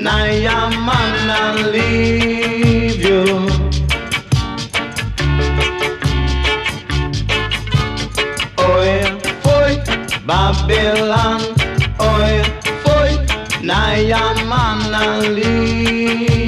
a man and leave you. Oi, foi Babylon. Oi, foi a man and leave